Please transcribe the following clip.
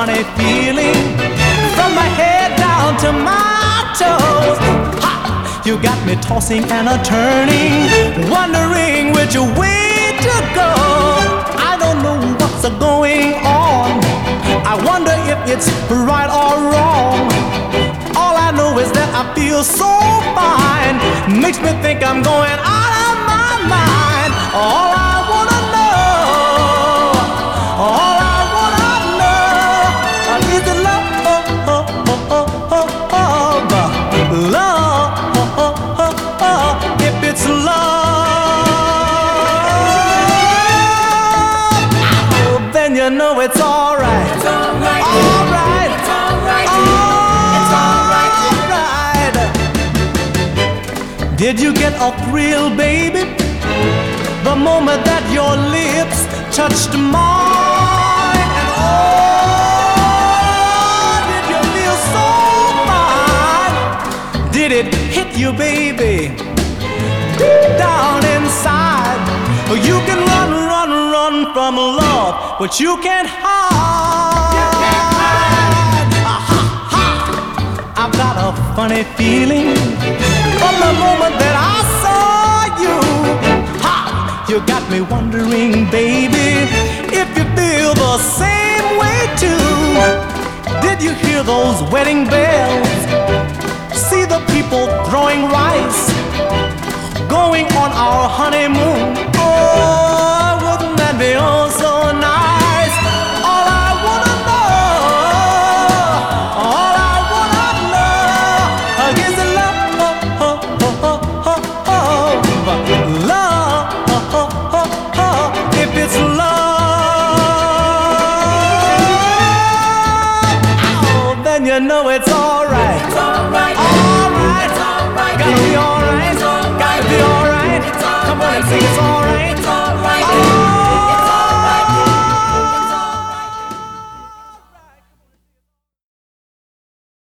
funny feeling from my head down to my toes. Ha! You got me tossing and a turning, wondering which way to go. I don't know what's going on. I wonder if it's right or wrong. All I know is that I feel so fine. Makes me think I'm going out of my mind. All I wanna know, all I wanna know is the love, love. If it's love, then you know it's alright. It's alright. Alright. It's alright. It's alright. Did you get a thrill, baby, the moment that your lips touched mine? And oh, did you feel so fine? Did it hit you, baby, deep down inside? You can run, run, run from love, but you can't hide. I've got a funny feeling from the moment that I saw you. Ha! You got me wondering, baby, if you feel the same way too. Did you hear those wedding bells? See the people throwing rice, going on our honeymoon. Oh, wouldn't that be oh so nice? All I wanna know, all I wanna know is the love, love. If it's love, oh, then you know it's alright. It's alright.